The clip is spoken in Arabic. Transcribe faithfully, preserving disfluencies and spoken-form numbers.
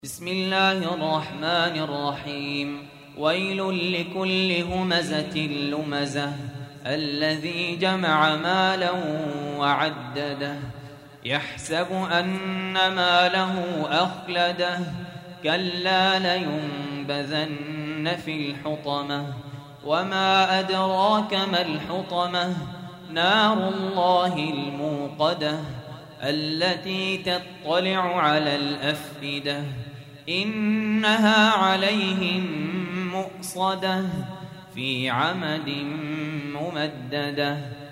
بسم الله الرحمن الرحيم. ويل لكل همزة لمزة الذي جمع مالا وعدده يحسب أن ماله أخلده كلا لينبذن في الحطمة وما أدراك ما الحطمة نار الله الموقدة التي تطلع على الأفئدة إنها عليهم مؤصدة في عمد ممددة.